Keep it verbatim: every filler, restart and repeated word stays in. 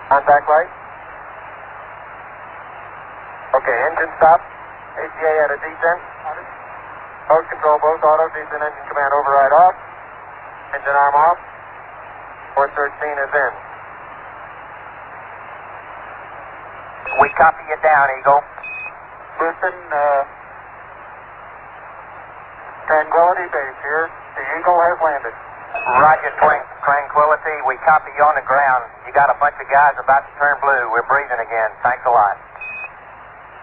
Contact light. Okay, engine stop. A C A at a descent. Mode control both auto, descent engine command override off. Engine arm off. four thirteen is in. We copy you down, Eagle. Houston, uh, Tranquility Base here. The Eagle has landed. Roger, Tran- Tranquility. We copy you on the ground. You got a bunch of guys about to turn blue. We're breathing again. Thanks a lot.